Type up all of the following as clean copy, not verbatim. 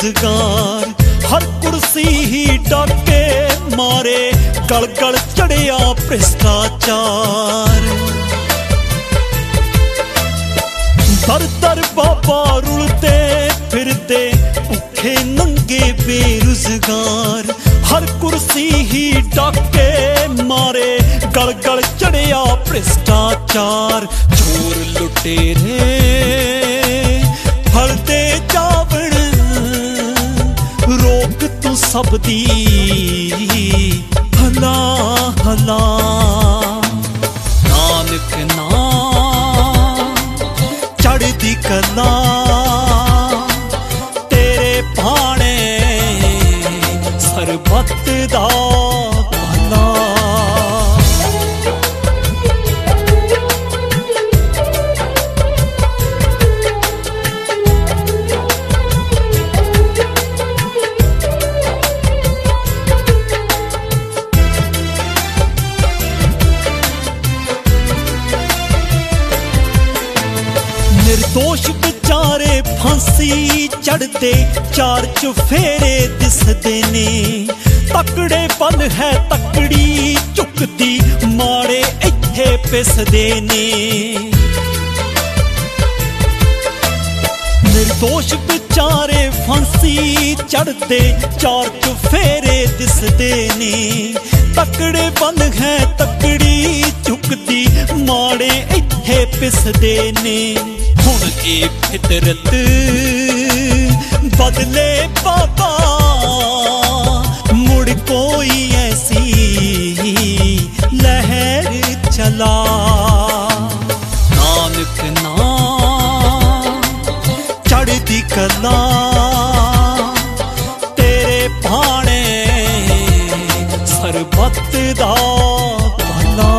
बेरुजगार, हर कुर्सी ही डाके मारे, गल गल चढ़िया भ्रिष्टाचार। दर दर बाबा रुलते फिरते भुखे नंगे बेरुजगार, हर कुर्सी ही डाके मारे, गल गल चढ़िया भ्रिष्टाचार। चोर लुटेरे फलते जावण, रोक तू सबदी भला भला। नानक नाम चढ़दी कला, तेरे भाने सरबत दा भला। निर्दोष बेचारे फांसी चढ़ते, चार चुफेरे दिसदे ने, तकड़े पल है तकड़ी झुकदी, माड़े इत्थे पिसदे ने। निर्दोष बेचारे फांसी चढ़ते, चार चुफेरे दिसदे ने, तकड़े पल है तकड़ी झुकदी, माड़े इत्थे पिसदे ने। हुण ए फितरत बदले बाबा, मुड़ कोई ऐसी लहर चला। नानक नाम चढ़दी कला, तेरे भाने सरबत दा भला।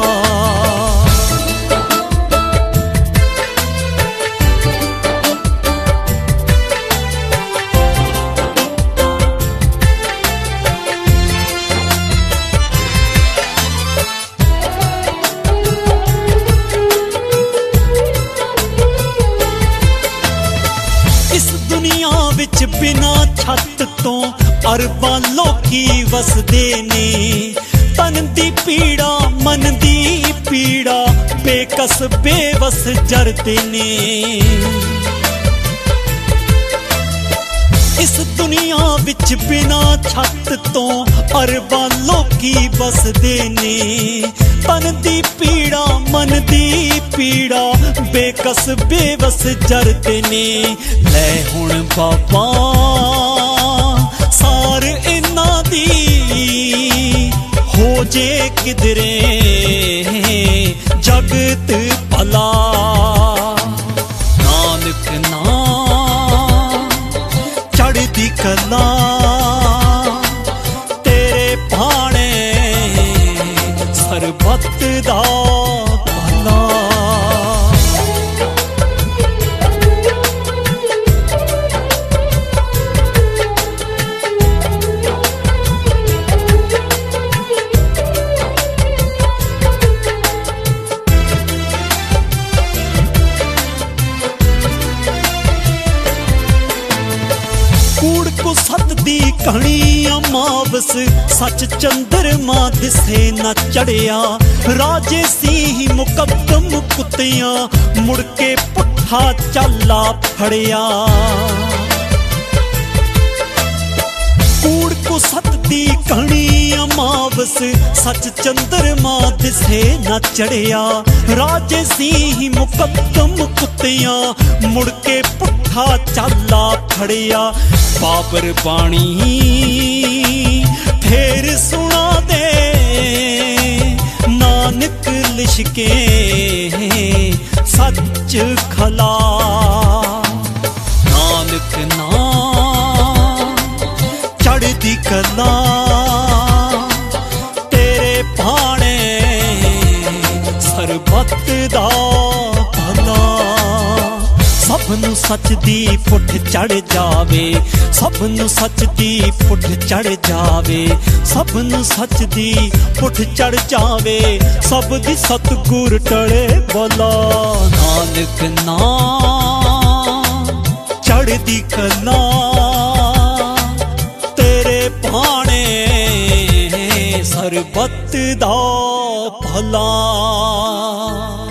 विच बिना छत तो अरबां लोकी वसदे ने, तन दी पीड़ा मन दी पीड़ा, बेकस बेवस जरदे ने। इस दुनिया विच बिना छत तो अरबां लोकी वसदे ने, तन दी पीड़ा मन दी पीड़ा, बेकस बेवस जरदे ने। लै हुण बाबा सार इन्हां दी, हो जे किधरे जगत भला। नानक नाम चढ़दी कला, तेरे भाने सरबत दा भला। कूड़ को सत दी कहानी अमावस, सच चंद्रमा दिसे न चढ़िया, राजे सी मुकद्दम कुत्तियां, मुड़के पुट्ठा चाला फड़िया। कूड़ को सत दी कहानी अमावस, सच चंद्रमा दिसे न चढ़िया, राजे सी मुकद्दम कुत्तियां, मुड़के पुट्ठा चाला फड़िया। बाबर बाणी फेर सुना दे, नानक लिशके सच खला। नानक नाम चढ़दी कला, तेरे भाने सरबत दा भला। सबनू सच दी पुठ चढ़ जावे, सबनू सच दी पुठ चढ़ जावे, सबनू सच दी पुठ चढ़ जावे, सब दी सतगुर टले भला। नानक नाम चढ़दी कला। ਸਰਬੱਤ ਦਾ ਭਲਾ।